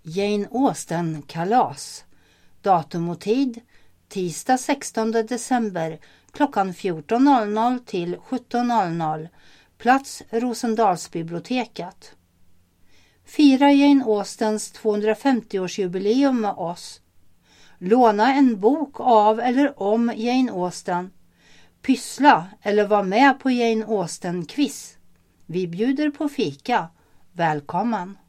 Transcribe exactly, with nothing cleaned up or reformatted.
Jane Austen-kalas. Datum och tid tisdag sextonde december klockan fjorton noll noll till sjutton noll noll. Plats Rosendalsbiblioteket. Fira Jane Austens tvåhundrafemtioårsjubileum med oss. Låna en bok av eller om Jane Austen. Pyssla eller var med på Jane Austen-quiz. Vi bjuder på fika. Välkommen!